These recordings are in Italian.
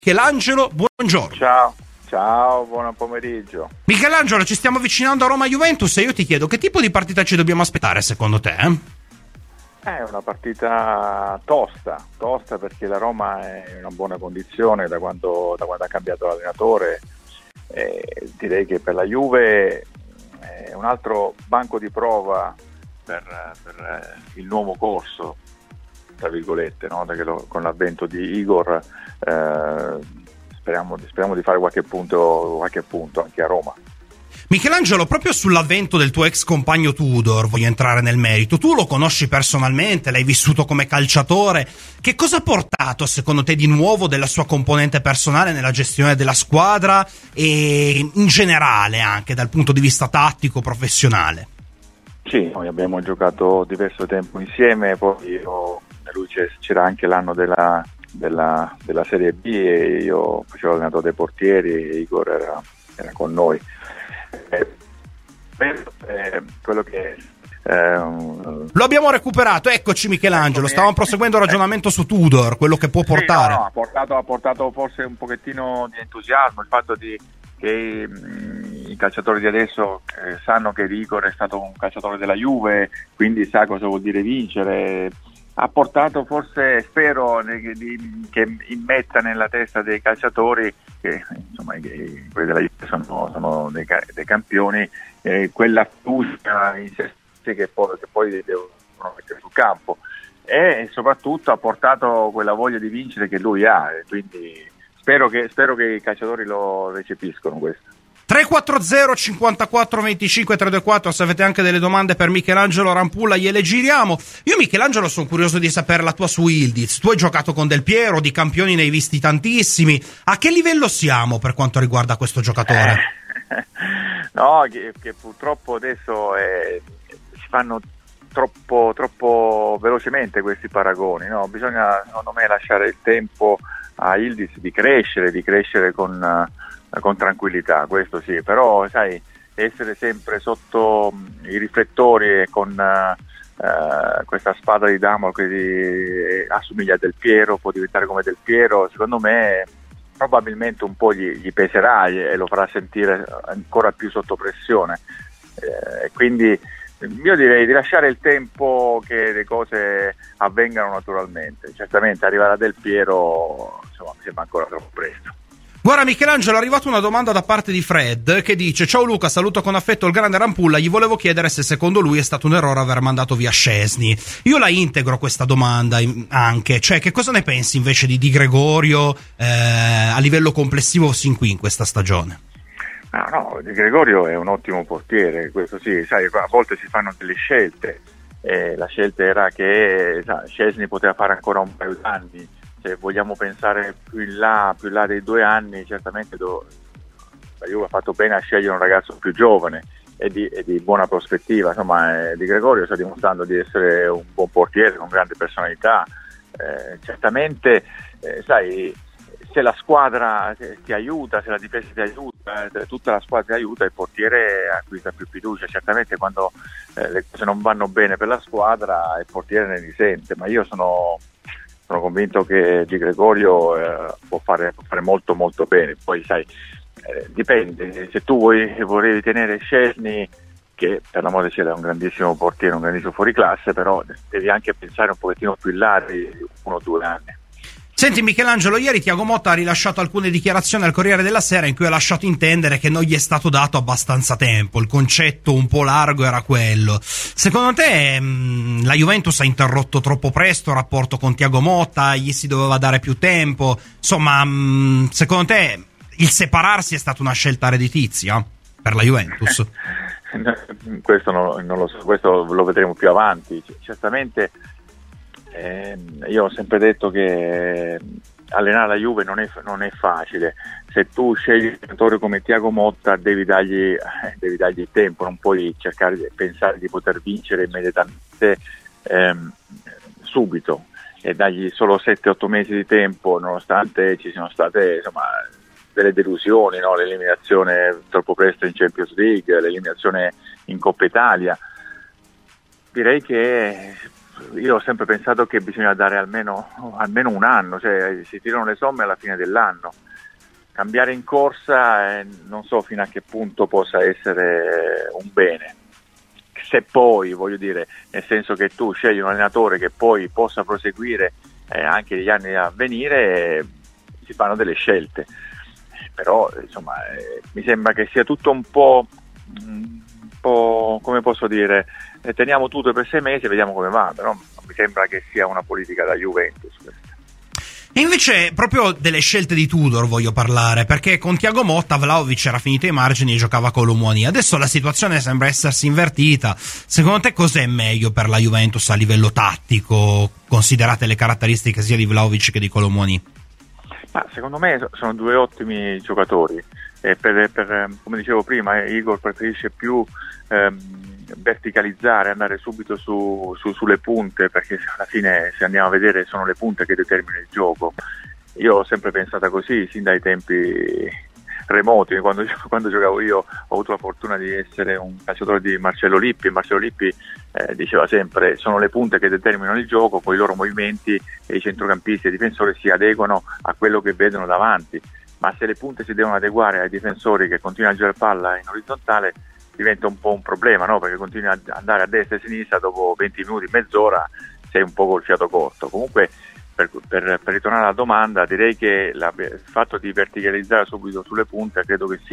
Michelangelo, buongiorno. Ciao, buon pomeriggio. Michelangelo, ci stiamo avvicinando a Roma-Juventus e io ti chiedo che tipo di partita ci dobbiamo aspettare secondo te? È una partita tosta perché la Roma è in una buona condizione da quando ha cambiato l'allenatore. Direi che per la Juve è un altro banco di prova per il nuovo corso, tra virgolette, no? Perché con l'avvento di Igor speriamo di fare qualche punto anche a Roma. Michelangelo, proprio sull'avvento del tuo ex compagno Tudor voglio entrare nel merito. Tu lo conosci personalmente, l'hai vissuto come calciatore. Che cosa ha portato secondo te di nuovo della sua componente personale nella gestione della squadra e in generale anche dal punto di vista tattico, professionale? Sì, noi abbiamo giocato diverso tempo insieme, poi lui c'era anche l'anno della Serie B e io facevo allenatore dei portieri e Igor era con noi. Quello che lo abbiamo recuperato, eccoci Michelangelo, stavamo proseguendo il ragionamento su Tudor, quello che può portare. Ha portato forse un pochettino di entusiasmo il fatto che i calciatori di adesso sanno che Igor è stato un calciatore della Juve, quindi sa cosa vuol dire vincere. Ha portato forse, spero, che immetta nella testa dei calciatori che insomma quelli della Juve sono dei campioni, quella fiducia in se che poi devono mettere sul campo, e soprattutto ha portato quella voglia di vincere che lui ha, quindi spero che i calciatori lo recepiscono questo. 340 54 25 324, se avete anche delle domande per Michelangelo Rampulla gliele giriamo. Io Michelangelo sono curioso di sapere la tua su Yıldız. Tu hai giocato con Del Piero, di campioni ne hai visti tantissimi. A che livello siamo per quanto riguarda questo giocatore? No, che purtroppo adesso si fanno troppo velocemente questi paragoni, no? Bisogna secondo me lasciare il tempo a Yıldız di crescere con tranquillità, questo sì, però sai, essere sempre sotto i riflettori e con questa spada di Damocle assomiglia a Del Piero, può diventare come Del Piero, secondo me probabilmente un po' gli peserà e lo farà sentire ancora più sotto pressione, quindi io direi di lasciare il tempo che le cose avvengano naturalmente. Certamente arrivare a Del Piero insomma mi sembra ancora troppo presto. Guarda Michelangelo, è arrivata una domanda da parte di Fred che dice: ciao Luca, saluto con affetto il grande Rampulla, gli volevo chiedere se secondo lui è stato un errore aver mandato via Szczęsny. Io la integro questa domanda anche, cioè che cosa ne pensi invece di Di Gregorio a livello complessivo sin qui in questa stagione? No, Di Gregorio è un ottimo portiere, questo sì, sai, a volte si fanno delle scelte, la scelta era che Szczęsny poteva fare ancora un paio d'anni. Se vogliamo pensare più in là dei 2 anni, certamente la Juve ha fatto bene a scegliere un ragazzo più giovane e di buona prospettiva. Insomma, Di Gregorio sta dimostrando di essere un buon portiere con grande personalità. Certamente, sai, se la squadra ti aiuta, se la difesa ti aiuta, tutta la squadra ti aiuta, il portiere acquista più fiducia. Certamente quando le cose non vanno bene per la squadra, il portiere ne risente, ma io sono convinto che Di Gregorio può fare molto molto bene. Poi sai, dipende, se tu volevi tenere Szczęsny, che per l'amore del cielo è un grandissimo portiere, un grandissimo fuoriclasse, però devi anche pensare un pochettino più in là di 1 o 2 anni. Senti Michelangelo, ieri Thiago Motta ha rilasciato alcune dichiarazioni al Corriere della Sera in cui ha lasciato intendere che non gli è stato dato abbastanza tempo, il concetto un po' largo era quello. Secondo te la Juventus ha interrotto troppo presto il rapporto con Thiago Motta, gli si doveva dare più tempo, insomma secondo te il separarsi è stata una scelta redditizia per la Juventus? Questo non lo so, questo lo vedremo più avanti, certamente. Io ho sempre detto che allenare la Juve non è facile. Se tu scegli un giocatore come Thiago Motta devi dargli il tempo, non puoi cercare di pensare di poter vincere immediatamente subito e dargli solo 7-8 mesi di tempo, nonostante ci siano state insomma delle delusioni, no? L'eliminazione troppo presto in Champions League, l'eliminazione in Coppa Italia. Direi che io ho sempre pensato che bisogna dare almeno un anno, cioè si tirano le somme alla fine dell'anno. Cambiare in corsa non so fino a che punto possa essere un bene. Se poi, voglio dire, nel senso che tu scegli un allenatore che poi possa proseguire anche negli anni a venire, si fanno delle scelte. Però insomma mi sembra che sia tutto un po' come posso dire, teniamo tutto per 6 mesi e vediamo come va, però non mi sembra che sia una politica da Juventus questa. E invece proprio delle scelte di Tudor voglio parlare, perché con Thiago Motta Vlahovic era finito ai margini e giocava con Lomoni. Adesso la situazione sembra essersi invertita. Secondo te cos'è meglio per la Juventus a livello tattico, considerate le caratteristiche sia di Vlahovic che di Colomoni? Ma secondo me sono due ottimi giocatori. Come dicevo prima, Igor preferisce più verticalizzare, andare subito sulle punte, perché alla fine, se andiamo a vedere, sono le punte che determinano il gioco. Io ho sempre pensata così sin dai tempi remoti. Quando giocavo io ho avuto la fortuna di essere un calciatore di Marcello Lippi, e Marcello Lippi diceva sempre: sono le punte che determinano il gioco, poi i loro movimenti e i centrocampisti e i difensori si adeguano a quello che vedono davanti. Ma se le punte si devono adeguare ai difensori che continuano a girare palla in orizzontale, diventa un po' un problema, no? Perché continui ad andare a destra e a sinistra, dopo 20 minuti, mezz'ora sei un po' col fiato corto. Comunque, per ritornare alla domanda, direi che il fatto di verticalizzare subito sulle punte credo che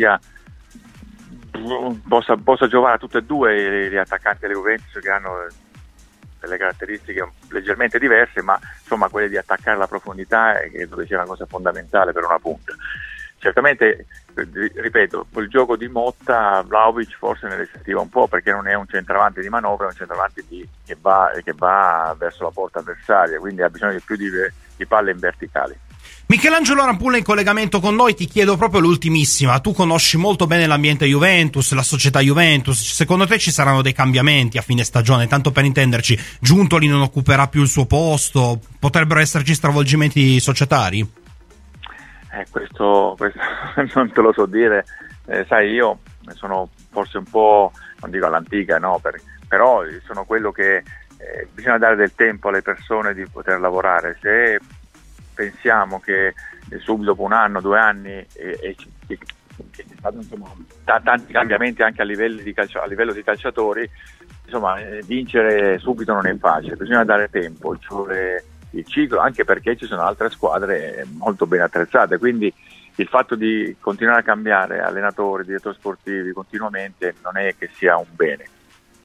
possa giovare a tutti e due gli attaccanti delle Juventus, che hanno delle caratteristiche leggermente diverse, ma insomma quelle di attaccare la profondità credo che sia una cosa fondamentale per una punta. Certamente, ripeto, quel gioco di Motta, Vlahovic forse ne risentiva un po', perché non è un centravanti di manovra, è un centravanti che va verso la porta avversaria, quindi ha bisogno di più di palle in verticali. Michelangelo Rampulla in collegamento con noi, ti chiedo proprio l'ultimissima. Tu conosci molto bene l'ambiente Juventus, la società Juventus. Secondo te ci saranno dei cambiamenti a fine stagione? Tanto per intenderci, Giuntoli non occuperà più il suo posto, potrebbero esserci stravolgimenti societari? Questo non te lo so dire. Sai, io sono forse un po', non dico all'antica, no, però sono quello che bisogna dare del tempo alle persone di poter lavorare. Se pensiamo che subito dopo 1 anno, 2 anni che c'è stato insomma tanti cambiamenti anche a livello di calciatori, insomma vincere subito non è facile, bisogna dare tempo, il ciclo, anche perché ci sono altre squadre molto ben attrezzate, quindi il fatto di continuare a cambiare allenatori, direttori sportivi continuamente non è che sia un bene.